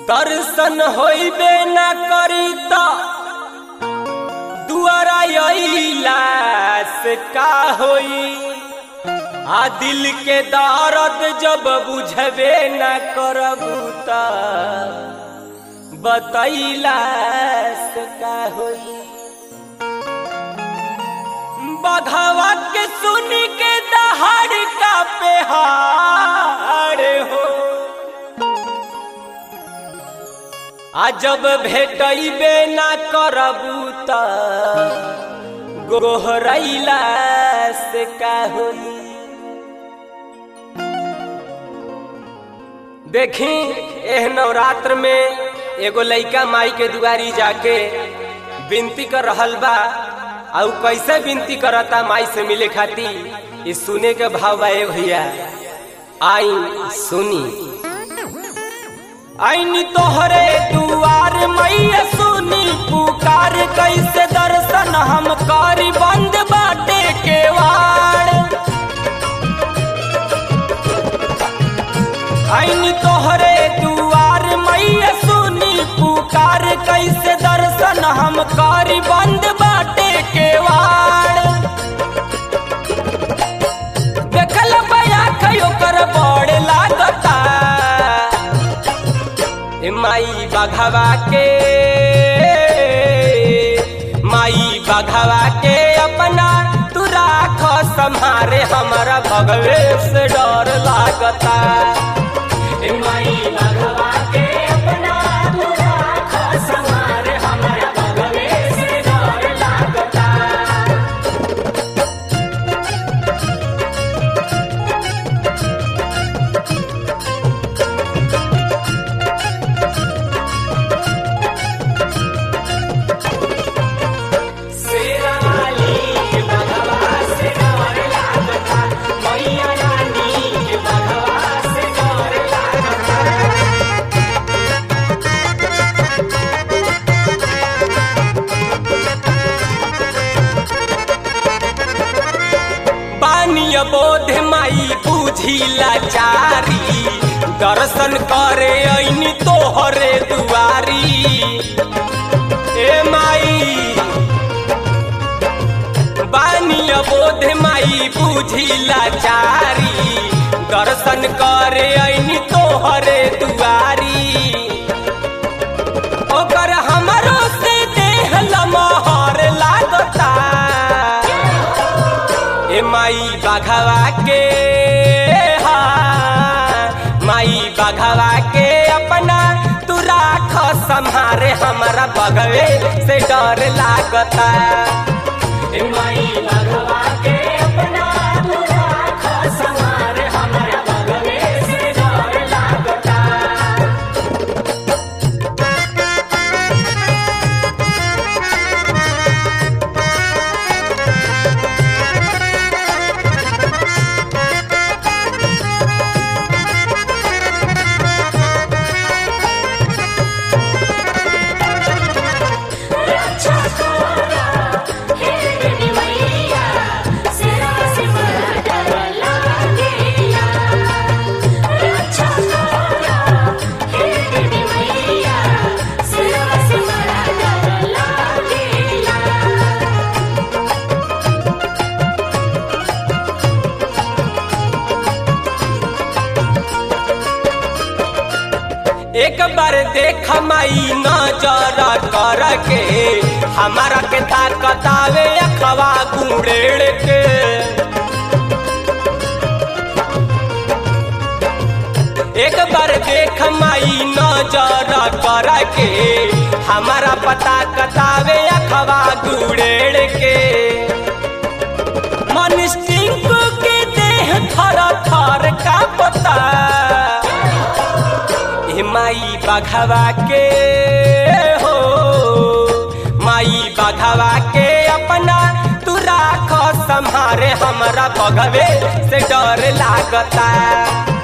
दर्शन होइबे न करी त दुआरा अइला से का होई। आ दिल के दर्द जब बुझबे न करबू त बतैला से का होई। बघवा के सुन के दहाड़ का पेहाड़ हो। आ जब भेटैबे ना करबू त गोहरैला से का होई। देखी एह नवरात्र में एगो लइका माई के दुआरी जाके विनती कर रहल बा। आउ कैसे विनती करता माई से मिले खाती, ये सुने के भाव बा भैया। आई सुनी। आईनी तोहरे दुआर मैया सुनी पुकार, कैसे दर्शन हम करी बंद बाटे केवाड़। आईनी तोहरे दुआर मैया सुनी पुकार, कैसे दर्शन हम करी बंद बाटे केवाड़। देखल बया खयो कर बड़ लागता माई बघवा के, माई बघवा के अपना तू राख संहारे, हमारा भगवे से डर लागता। माई बघवा के अपना तू राख संहारे, हमारा भगवे से डर लागता। बोध माई बुझी लाचारी, दर्शन करे ऐनी तोहरे दुआरी। ए माई बानी बोध माई बुझी लाचारी, दर्शन करे ऐनी तोहरे दुआरी। ओकर हमरो से देह लमहर लागता। ए माई बघवा के, माई बघवा के अपना तू राख संहारे, हमारा बघवे से डर लागता। ए माई बघवा के अपना तू राख संहारे, हमारा बघवे से डर लागता। एक बार देख माई नजर कर के, हमारा के ताकत आवे अखवा गुड़ेड़ के। एक बार देख माई नजर कर के, हमारा पता कतावे अखवा गुड़ेड़ के। मन सिंह के देह थर थर का पता। माई बघवा के हो, माई बघवा के अपना तू राख संहारे, हमारा बघवे से डर लागता।